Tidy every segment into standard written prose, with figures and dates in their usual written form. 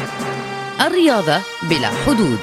الرياضة بلا حدود.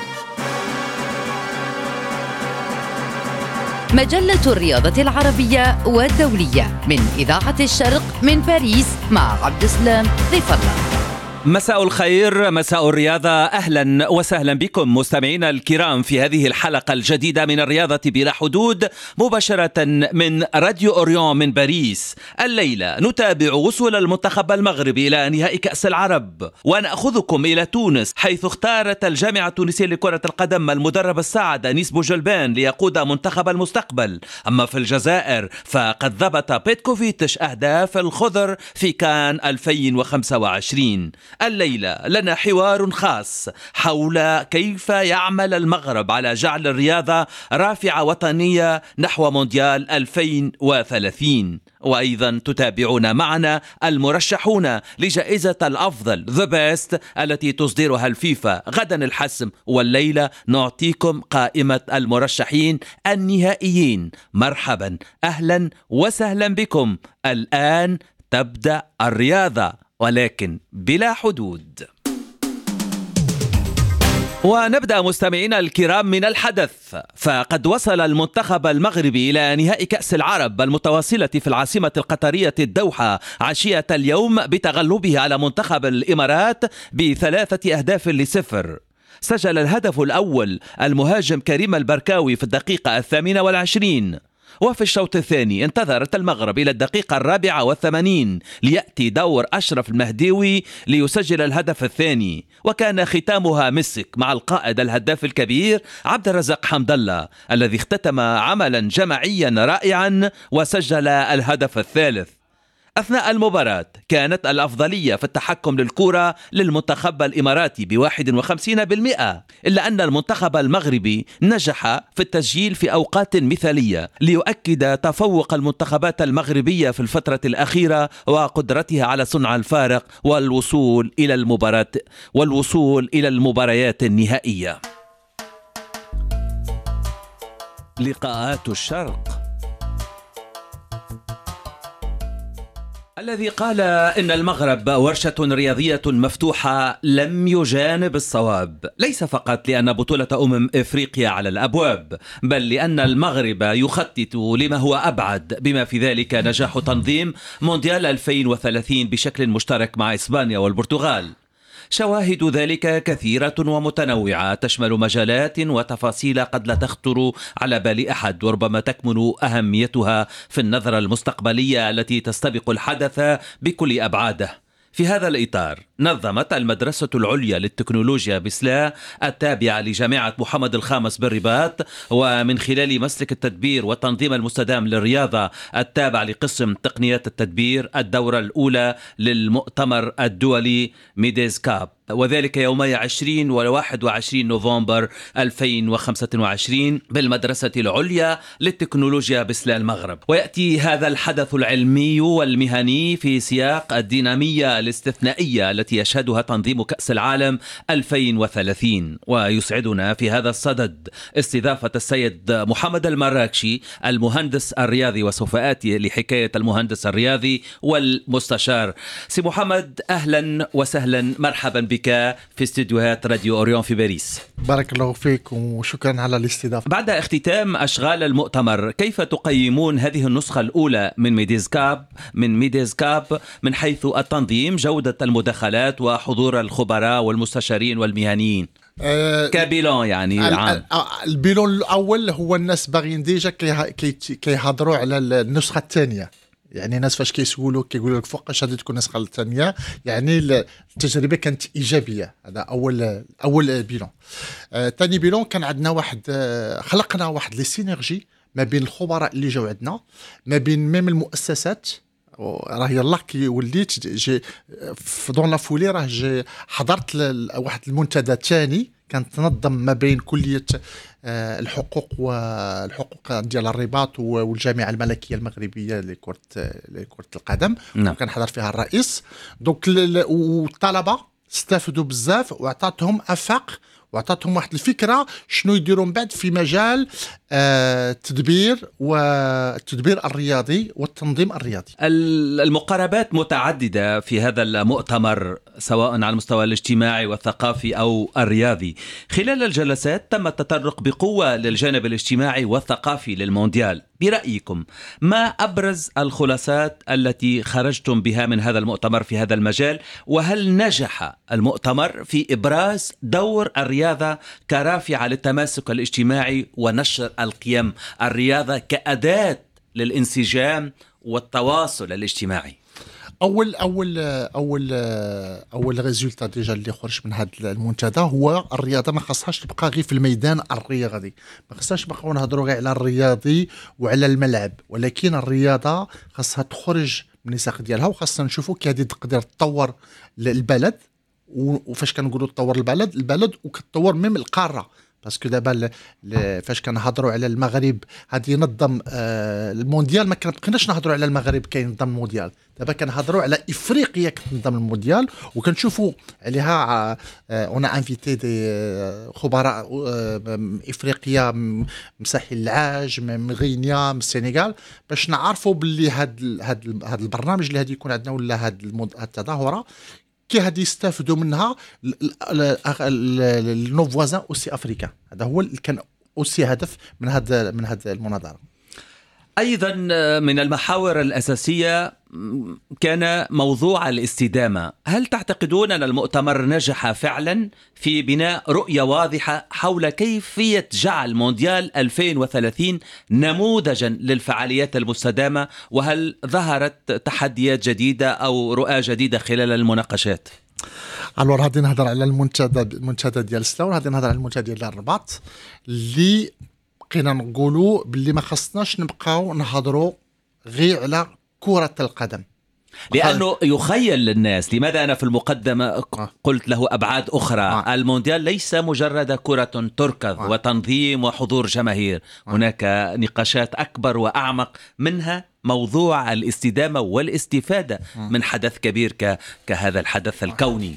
مجلة الرياضة العربية والدولية من إذاعة الشرق من باريس مع عبد السلام ضيف الله. مساء الخير، مساء الرياضة. أهلا وسهلا بكم مستمعينا الكرام في هذه الحلقة الجديدة من الرياضة بلا حدود، مباشرة من راديو أوريون من باريس. الليلة نتابع وصول المنتخب المغربي إلى نهائي كأس العرب، ونأخذكم إلى تونس حيث اختارت الجامعة التونسية لكرة القدم المدرب الساعد أنيس بوجلبان ليقود منتخب المستقبل. أما في الجزائر فقد ضبط بيتكوفيتش أهداف الخضر في كان 2025. الليلة لنا حوار خاص حول كيف يعمل المغرب على جعل الرياضة رافعة وطنية نحو مونديال 2030. وأيضا تتابعون معنا المرشحون لجائزة الأفضل The Best التي تصدرها الفيفا غدا الحسم، والليلة نعطيكم قائمة المرشحين النهائيين. مرحبا، أهلا وسهلا بكم. الآن تبدأ الرياضة ولكن بلا حدود. ونبدأ مستمعينا الكرام من الحدث، فقد وصل المنتخب المغربي إلى نهائي كأس العرب المتواصلة في العاصمة القطرية الدوحة عشية اليوم بتغلبه على منتخب الإمارات ب3-0. سجل الهدف الأول المهاجم كريم البركاوي في الدقيقة 28، وفي الشوط الثاني انتظرت المغرب إلى الدقيقة 84 ليأتي دور أشرف المهديوي ليسجل الهدف الثاني، وكان ختامها مسك مع القائد الهداف الكبير عبد الرزاق حمد الله الذي اختتم عملا جماعيا رائعا وسجل الهدف الثالث. أثناء المباراة كانت الأفضلية في التحكم للكرة للمنتخب الإماراتي ب51%، إلا أن المنتخب المغربي نجح في التسجيل في أوقات مثالية ليؤكد تفوق المنتخبات المغربية في الفترة الأخيرة وقدرتها على صنع الفارق والوصول إلى المباريات النهائية. لقاءات الشرق الذي قال إن المغرب ورشة رياضية مفتوحة لم يجانب الصواب، ليس فقط لأن بطولة إفريقيا على الأبواب، بل لأن المغرب يخطط لما هو أبعد، بما في ذلك نجاح تنظيم مونديال 2030 بشكل مشترك مع إسبانيا والبرتغال. شواهد ذلك كثيرة ومتنوعة تشمل مجالات وتفاصيل قد لا تخطر على بال أحد، وربما تكمن أهميتها في النظرة المستقبلية التي تستبق الحدث بكل أبعاده. في هذا الإطار نظمت المدرسة العليا للتكنولوجيا بسلا التابعة لجامعة محمد الخامس بالرباط، ومن خلال مسلك التدبير والتنظيم المستدام للرياضة التابع لقسم تقنيات التدبير، الدورة الأولى للمؤتمر الدولي ميديز كاب، وذلك يومي 20 و21 نوفمبر 2025 بالمدرسة العليا للتكنولوجيا بسلا المغرب. ويأتي هذا الحدث العلمي والمهني في سياق الدينامية الاستثنائية التي يشهدها تنظيم كأس العالم 2030. ويسعدنا في هذا الصدد استضافة السيد محمد المراكشي المهندس الرياضي، وسوف آتي لحكاية المهندس الرياضي والمستشار. سي محمد، أهلا وسهلا، مرحبا بك في استديوهات راديو أوريون في باريس. بارك الله فيك وشكرا على الاستضافة. بعد اختتام أشغال المؤتمر، كيف تقيمون هذه النسخة الأولى من ميديز كاب من حيث التنظيم، جودة المداخلات وحضور الخبراء والمستشارين والمهنيين كبيلون يعني العام؟ البيلون الأول هو الناس باغيين ديجا كيهضروا على النسخة الثانية، يعني ناس فاش كيقولوا لك فوقاش غادي تكون النسخه الثانيه، يعني التجربه كانت ايجابيه. هذا اول بيلون. ثاني بيلون كان عندنا خلقنا واحد لي سينيرجي ما بين الخبراء اللي جاو عندنا، ما بين ميم المؤسسات. راه يلاه كي وليت جي في دون لا فولي راه حضرت واحد المنتدى ثاني كانت تنظم ما بين كلية الحقوق ديال الرباط والجامعة الملكية المغربية لكرة القدم. نعم. كان حضر فيها الرئيس. دونك والطلبة استفدوا بزاف وعطاتهم افاق وعطاتهم واحد الفكره شنو يديروا من بعد في مجال التدبير الرياضي والتنظيم الرياضي. المقاربات متعدده في هذا المؤتمر سواء على المستوى الاجتماعي والثقافي او الرياضي. خلال الجلسات تم التطرق بقوه للجانب الاجتماعي والثقافي للمونديال. برأيكم ما أبرز الخلاصات التي خرجتم بها من هذا المؤتمر في هذا المجال؟ وهل نجح المؤتمر في إبراز دور الرياضة كرافعة للتماسك الاجتماعي ونشر القيم، الرياضة كأداة للانسجام والتواصل الاجتماعي؟ اول ريزولتا ديجا اللي خرج من هذا المنتدى هو الرياضه ما خاصهاش تبقى غير في الميدان الرياضي، ما خاصهاش نبقاو نهضروا غير على الرياضي وعلى الملعب، ولكن الرياضه خاصها تخرج من النساق ديالها، وخاصنا نشوفوا كي هذه تقدر تطور البلد. وفاش كنقولوا تطور البلد وكتطور ميم القاره، باسكو دابا فاش كنهضروا على المغرب غادي ينظم المونديال، ما كنبقيناش نهضروا على المغرب كينظم المونديال، دابا كنهضروا على افريقيا كتنظم المونديال، وكنشوفوا عليها انا انفيتي دي خبراء افريقيا مساحل العاج من غينيا من السنغال، باش نعرفوا باللي هاد البرنامج اللي غادي يكون عندنا ولا هاد التظاهره كي هادي يستافدوا منها نو فوازان اوسي افريكا. هذا هو اللي كان اوسي هدف من هذا المناظره. أيضا من المحاور الأساسية كان موضوع الاستدامة. هل تعتقدون أن المؤتمر نجح فعلا في بناء رؤية واضحة حول كيفية جعل مونديال 2030 نموذجا للفعاليات المستدامة؟ وهل ظهرت تحديات جديدة أو رؤى جديدة خلال المناقشات؟ الور غادي نهضر على المنتدى ديال سلاون، غادي نهضر على المنتدى ديال الرباط اللي بقينا نقولوا باللي ما خصناش نبقاو نهضروا غير على كرة القدم، لأنه يخيل للناس. لماذا أنا في المقدمة قلت له أبعاد أخرى؟ المونديال ليس مجرد كرة تركض وتنظيم وحضور جماهير، هناك نقاشات أكبر وأعمق منها موضوع الاستدامة والاستفادة من حدث كبير كهذا الحدث الكوني.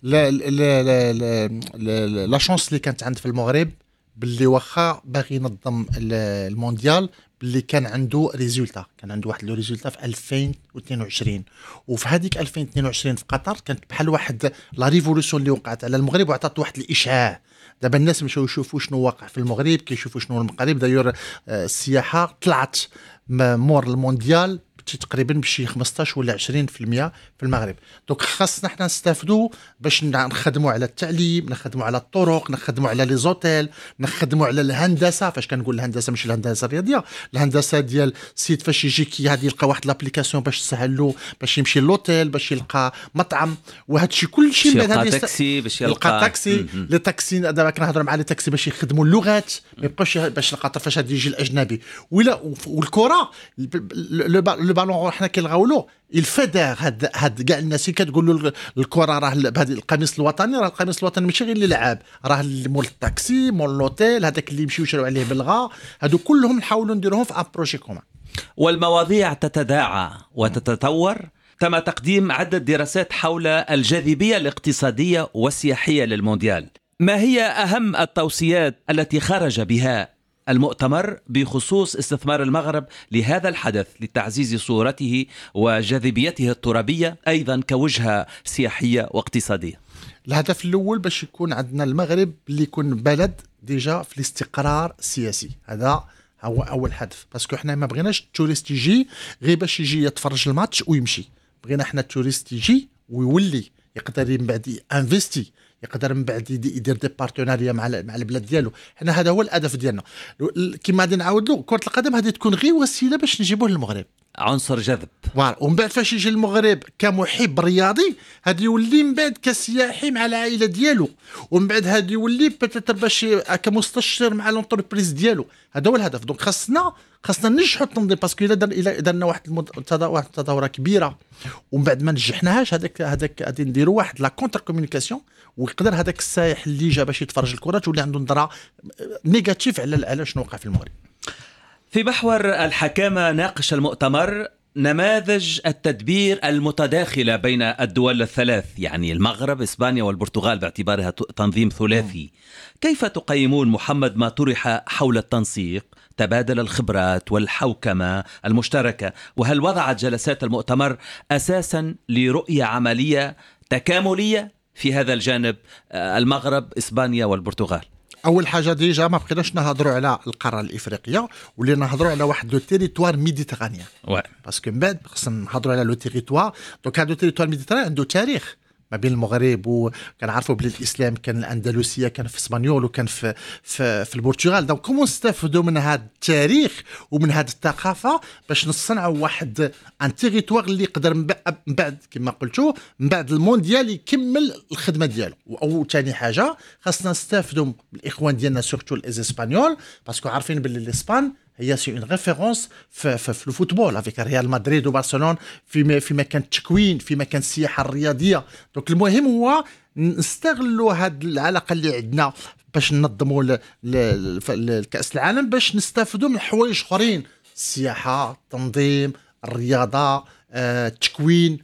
لا شانس اللي كانت عند في المغرب باللي واخا باغي ينظم المونديال باللي كان عنده ريزولتا، كان عنده واحد لو ريزولتا في 2022، وفي هذيك 2022 في قطر كانت بحال واحد لا ريفولوسيون اللي وقعت على المغرب وعطات واحد الاشعاع. دابا الناس مشاو يشوفوا شنو واقع في المغرب، كيشوفوا شنو المغرب داير. السياحه طلعت مور المونديال تقريبا بشي 15 ولا 20% في المغرب. دونك خاصنا حنا نستافدوا باش نخدموا على التعليم، نخدموا على الطرق، نخدموا على لي زوتيل، نخدموا على الهندسه. فاش كنقول الهندسه ماشي الهندسه الرياضيه، الهندسه ديال السيد فاش يجي كي غادي يلقى واحد لابليكاسيون باش تسهل له باش يمشي للوتيل، باش يلقى مطعم، وهذا الشيء كلشي من بعد تاكسي باش يلقى تاكسي. لي تاكسي دابا كنهضروا مع لي تاكسي باش يخدموا اللغات، ما يبقاوش باش القطر فاش غادي يجي الاجنبي. ولا والكره لو بالون حنا كنلغاولو الفدار هاد كاع الناس كتقول له الكره راه بهذا القميص الوطني، راه القميص الوطني ماشي غير للعاب، راه مول التاكسي مول لوتيل هذاك اللي يمشيو يشريو عليه بالغا، هادو كلهم نحاولوا نديروهم في ابروجي كومان. والمواضيع تتداعى وتتطور. تم تقديم عدة دراسات حول الجاذبية الاقتصادية والسياحية للمونديال. ما هي أهم التوصيات التي خرج بها المؤتمر بخصوص استثمار المغرب لهذا الحدث لتعزيز صورته وجاذبيته الترابية أيضا كوجهة سياحية واقتصادية؟ الهدف الأول باش يكون عندنا المغرب اللي يكون بلد ديجا في الاستقرار السياسي، هذا هو أول هدف. باسكو احنا ما بغيناش التوريست يجي غير باش يجي يتفرج الماتش ويمشي، بغينا احنا التوريست يجي ويولي يقدر من بعد انفستي، يقدر من بعد يدير دي بارتناريا مع البلاد ديالو. حنا هذا هو الهدف ديالنا. كما غادي نعاودوا كرة القدم هذه تكون غير وسيله باش نجيبوه للمغرب، عنصر جذب. ومن بعد فاش يجي المغرب كمحب رياضي هذا يولي من بعد كسياحي مع العائله ديالو، ومن بعد هذا يولي بتاتر باش كمستشير مع لونتربريز ديالو. هذا هو الهدف. دونك خاصنا ننجحوا التنظيم، باسكو الا درنا واحد التظاهره كبيره ومن بعد ما نجحناهاش هذاك غادي نديروا واحد لا كونتر كومونيكاسيون، ويقدر هذاك السائح اللي جا باش يتفرج الكره تولي عنده نظره نيجاتيف على شنو وقع في المغرب. في محور الحكامة ناقش المؤتمر نماذج التدبير المتداخلة بين الدول الثلاث، يعني المغرب، إسبانيا والبرتغال باعتبارها تنظيم ثلاثي. كيف تقيمون محمد ما طرح حول التنسيق، تبادل الخبرات والحوكمة المشتركة؟ وهل وضعت جلسات المؤتمر أساسا لرؤية عملية تكاملية في هذا الجانب، المغرب، إسبانيا والبرتغال؟ اول حاجه ديجا ما بقيناش نهضروا على القاره الافريقيه، ولينا نهضروا على واحد لو تيريتوار ميديترانيان، باسكو من بعد خصنا نهضروا على لو تيريتوار. دونك هذا التيريتوار ميديترانيان عنده تاريخ ما بين المغرب، وكنعرفوا بلي الاسلام كان الاندلسيه، كان في اسبانيول، وكان في البرتغال. دونك كومون نستافدوا من هذا التاريخ ومن هذه الثقافه باش نصنعوا واحد ان تيريتوار اللي يقدر من بعد كما قلتوا من بعد المونديال يكمل الخدمه ديالو. او ثاني حاجه خاصنا نستافدوا من الاخوان ديالنا سورتو الاسبانيول، باسكو عارفين باللي الاسبان هي سي اون ريفيرونس في الفوتبول افيك ريال مدريد وبرشلونه في مكان التكوين، في مكان السياحه الرياضيه. دونك المهم هو نستغلوا هذه العلاقه اللي عندنا باش ننظموا الكاس العالم، باش نستافدوا من حوايج اخرين، السياحه، التنظيم، الرياضه، التكوين،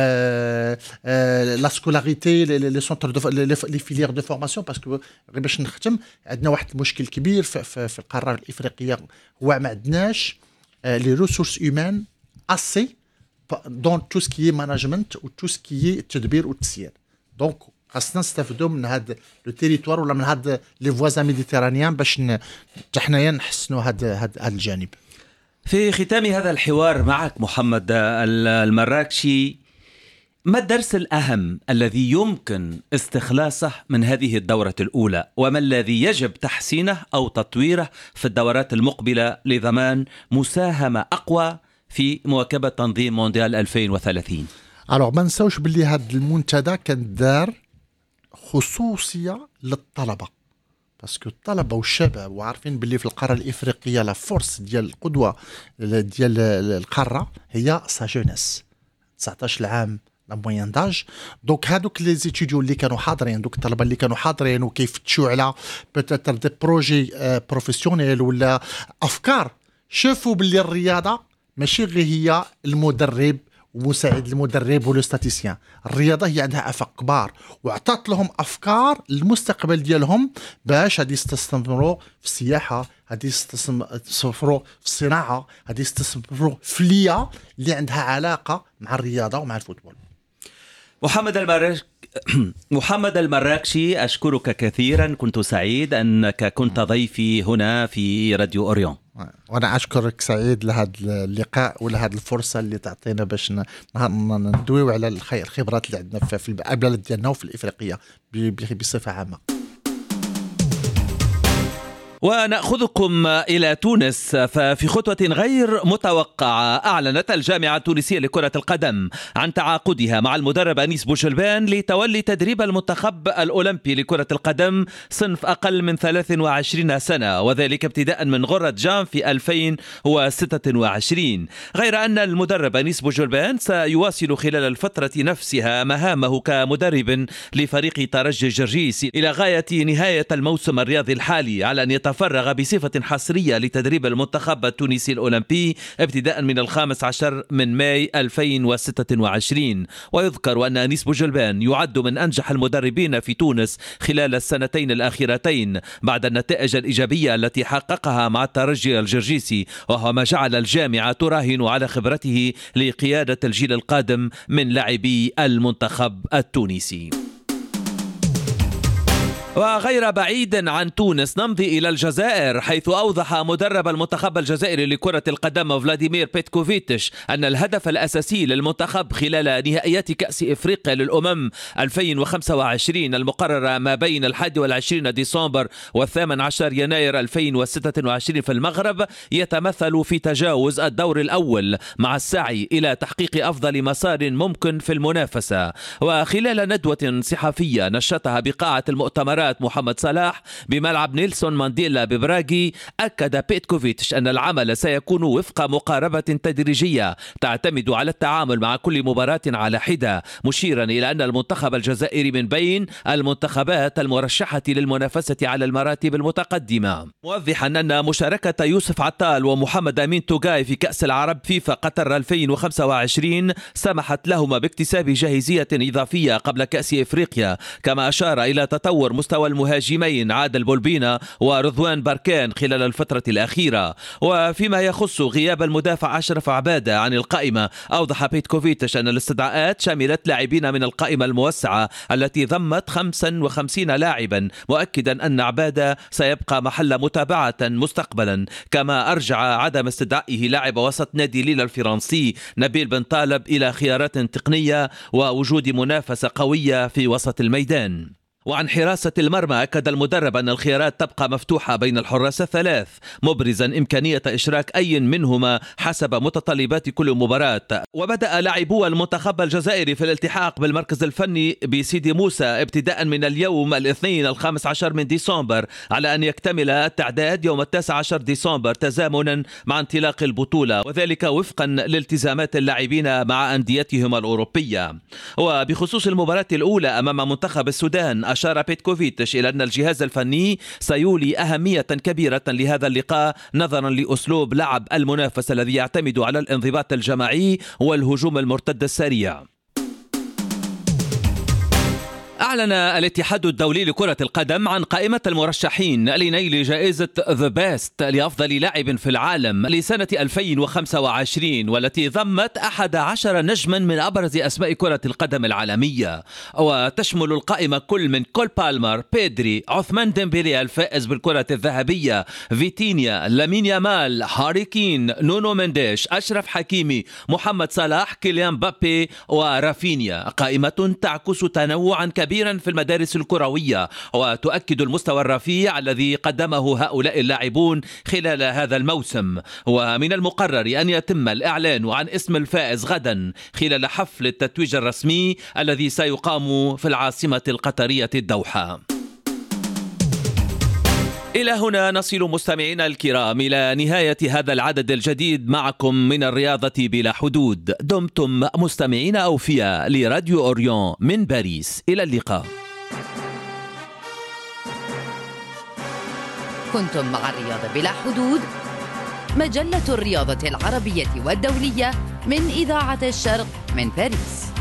لا سكولاريتي، لي سونتر لي فيليير دو فورماسيون. باسكو باش نختم، عندنا واحد المشكل كبير في القاره الافريقيه، هو ما عندناش لي ريسورس هيومان اسي دون تو سكي ماناجمنت و تو سكي التدبير والتسيير. دونك خاصنا نستافدوا من هذا لو تيريتوار ولا من هذا لي فوازان ميديتيرانيان باش حنايا نحسنوا هذا الجانب. في ختام هذا الحوار معك محمد المراكشي، ما الدرس الأهم الذي يمكن استخلاصه من هذه الدورة الأولى، وما الذي يجب تحسينه أو تطويره في الدورات المقبلة لضمان مساهمة أقوى في مواكبة تنظيم مونديال 2030؟ ما نساوش باللي هذا المنتدى كان دار خصوصية للطلبة، باسكو الطلبة والشباب وعارفين باللي في القارة الإفريقية لا فورس ديال القدوة ديال القارة هي سا جونيس 19 عام لا موين داج. دونك هادوك لي زيتيديو اللي كانوا حاضرين، دوك الطلبة اللي كانوا حاضرين وكيفتشوا على بوتيتر دي بروجي بروفيسيونيل ولا أفكار، شافوا باللي الرياضة ماشي غير هي المدرب ومساعد المدرب والاستاتيسيان، الرياضه هي عندها افاق كبار، وعطات لهم افكار للمستقبل ديالهم باش غادي يستثمروا في السياحه، غادي يستثمروا في الصناعه، غادي يستثمروا في الفليه اللي عندها علاقه مع الرياضه ومع الفوتبول. محمد المراكشي، أشكرك كثيرا، كنت سعيد أنك كنت ضيفي هنا في راديو أوريون. وأنا أشكرك سعيد لهذا اللقاء ولهذه الفرصة اللي تعطينا باش ندويو على الخبرات اللي عندنا في البلاد ديالنا وفي الإفريقية بصفة عامة. ونأخذكم إلى تونس، ففي خطوة غير متوقعة أعلنت الجامعة التونسية لكرة القدم عن تعاقدها مع المدرب أنيس بوجلبان لتولي تدريب المنتخب الأولمبي لكرة القدم صنف أقل من 23 سنة، وذلك ابتداء من غرة جام في 2026. غير أن المدرب أنيس بوجلبان سيواصل خلال الفترة نفسها مهامه كمدرب لفريق ترجي جرجيس إلى غاية نهاية الموسم الرياضي الحالي، على أن يتفرغ بصفة حصرية لتدريب المنتخب التونسي الأولمبي ابتداء من 15 ماي 2026. ويذكر أن أنيس بوجلبان يعد من أنجح المدربين في تونس خلال السنتين الأخيرتين بعد النتائج الإيجابية التي حققها مع الترجي الجرجيسي، وهو ما جعل الجامعة تراهن على خبرته لقيادة الجيل القادم من لاعبي المنتخب التونسي. وغير بعيد عن تونس نمضي إلى الجزائر، حيث أوضح مدرب المنتخب الجزائري لكرة القدم فلاديمير بيتكوفيتش أن الهدف الأساسي للمنتخب خلال نهائيات كأس إفريقيا للأمم 2025 المقررة ما بين 21 ديسمبر و18 يناير 2026 في المغرب يتمثل في تجاوز الدور الأول مع السعي إلى تحقيق أفضل مسار ممكن في المنافسة. وخلال ندوة صحفية نشطها بقاعة المؤتمرات مباراة محمد صلاح بملعب نيلسون مانديلا ببراغي، أكد بيتكوفيتش أن العمل سيكون وفق مقاربة تدريجية تعتمد على التعامل مع كل مباراة على حدة، مشيرا إلى أن المنتخب الجزائري من بين المنتخبات المرشحة للمنافسة على المراتب المتقدمة، موضحا أن مشاركة يوسف عطال ومحمد أمين توغاي في كأس العرب فيفا قطر 2025 سمحت لهما باكتساب جاهزية إضافية قبل كأس إفريقيا، كما أشار إلى تطور مستوى المهاجمين عادل بولبينا ورضوان باركان خلال الفترة الأخيرة. وفيما يخص غياب المدافع أشرف عبادة عن القائمة، أوضح بيتكوفيتش أن الاستدعاءات شملت لاعبين من القائمة الموسعة التي ضمت 55 لاعبا، مؤكدا أن عبادة سيبقى محل متابعة مستقبلا، كما أرجع عدم استدعائه لاعب وسط نادي ليل الفرنسي نبيل بن طالب إلى خيارات تقنية ووجود منافسة قوية في وسط الميدان. وعن حراسة المرمى، أكد المدرب أن الخيارات تبقى مفتوحة بين الحراس الثلاث، مبرزا إمكانية إشراك أي منهما حسب متطلبات كل مباراة. وبدأ لاعبو المنتخب الجزائري في الالتحاق بالمركز الفني بسيدي موسى ابتداء من اليوم الاثنين 15 من ديسمبر، على أن يكتمل التعداد يوم 19 ديسمبر تزامنا مع انطلاق البطولة، وذلك وفقا لالتزامات اللاعبين مع أنديتهم الأوروبية. وبخصوص المباراة الأولى أمام منتخب السودان، أشار بيتكوفيتش إلى أن الجهاز الفني سيولي أهمية كبيرة لهذا اللقاء نظرا لأسلوب لعب المنافس الذي يعتمد على الانضباط الجماعي والهجوم المرتد السريع. أعلن الاتحاد الدولي لكرة القدم عن قائمة المرشحين لنيل جائزة The Best لأفضل لاعب في العالم لسنة 2025، والتي ضمت 11 نجما من أبرز أسماء كرة القدم العالمية، وتشمل القائمة كل من كول بالمر، بيدري، عثمان ديمبيلي الفائز بالكرة الذهبية، فيتينيا، لامين يامال، هاري كين، نونو منديش، أشرف حكيمي، محمد صلاح، كيليان مبابي ورافينيا. قائمة تعكس تنوعا كبيرا في المدارس الكروية، وتؤكد المستوى الرفيع الذي قدمه هؤلاء اللاعبون خلال هذا الموسم. ومن المقرر أن يتم الإعلان عن اسم الفائز غدا خلال حفل التتويج الرسمي الذي سيقام في العاصمة القطرية الدوحة. إلى هنا نصل مستمعينا الكرام إلى نهاية هذا العدد الجديد معكم من الرياضة بلا حدود. دمتم مستمعين أوفياء لراديو أوريون من باريس، إلى اللقاء. كنتم مع الرياضة بلا حدود، مجلة الرياضة العربية والدولية من إذاعة الشرق من باريس.